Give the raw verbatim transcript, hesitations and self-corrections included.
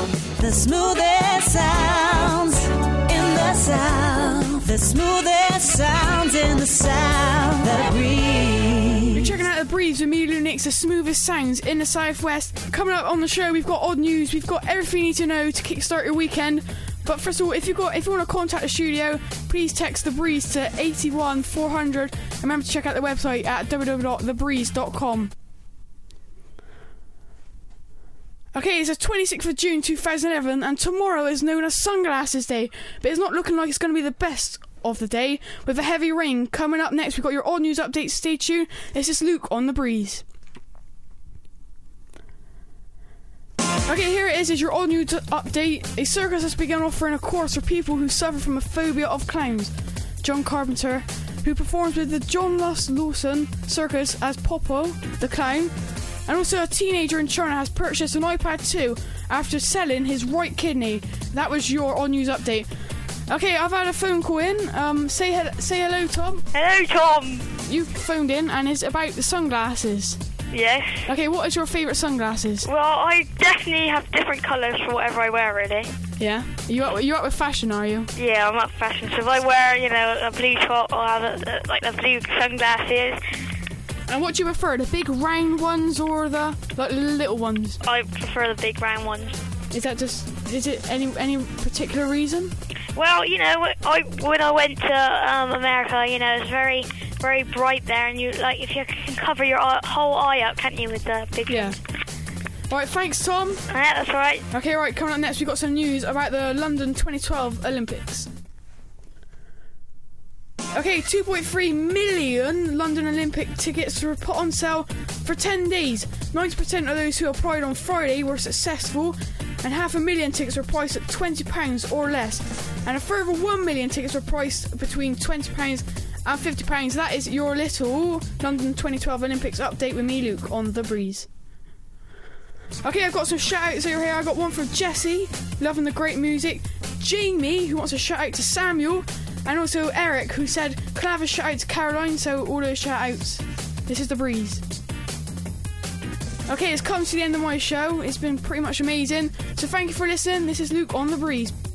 The smoothest sounds in the South. The smoothest sounds in the South. The Breeze. You're checking out The Breeze with me, Lunix, the smoothest sounds in the Southwest. Coming up on the show, we've got odd news. We've got everything you need to know to kickstart your weekend. But first of all, if you got if you want to contact the studio, please text The Breeze to eight one four hundred. And remember to check out the website at w w w dot the breeze dot com. Okay, it's the twenty-sixth of June two thousand eleven, and tomorrow is known as Sunglasses Day, but it's not looking like it's going to be the best of the day, with a heavy rain. Coming up next, we've got your odd news updates. Stay tuned. This is Luke on The Breeze. Okay, here it is, is your odd news update. A circus has begun offering a course for people who suffer from a phobia of clowns. John Carpenter, who performs with the John Lus Lawson Circus as Popo, the clown, and also a teenager in China has purchased an iPad two after selling his right kidney. That was your odd news update. Okay, I've had a phone call in. Um, say he- say hello, Tom. Hello, Tom. You phoned in and it's about the sunglasses. Yes. Okay, what is your favourite sunglasses? Well, I definitely have different colours for whatever I wear, really. Yeah? You up, you up with fashion, are you? Yeah, I'm up fashion. So if I wear, you know, a blue top, I'll have a, a, like the blue sunglasses. And what do you prefer, the big round ones or the like little ones? I prefer the big round ones. Is that just, is it any any particular reason? Well, you know, I, when I went to um, America, you know, it's very, very bright there, and you like if you can cover your eye, whole eye up, can't you, with the big Yeah. ones? Alright, thanks, Tom. Yeah, that's right. Okay, alright, coming up next, we've got some news about the London twenty twelve Olympics. Okay, two point three million London Olympic tickets were put on sale for ten days. ninety percent of those who applied on Friday were successful, and half a million tickets were priced at twenty pounds or less. And a further one million tickets were priced between twenty pounds and fifty pounds. That is your little London twenty twelve Olympics update with me, Luke, on The Breeze. Okay, I've got some shout-outs over here. I got one from Jesse, loving the great music. Jamie, who wants a shout-out to Samuel. And also Eric, who said, can I have a shout-out to Caroline? So all those shout-outs. This is The Breeze. Okay, it's come to the end of my show. It's been pretty much amazing. So thank you for listening. This is Luke on The Breeze.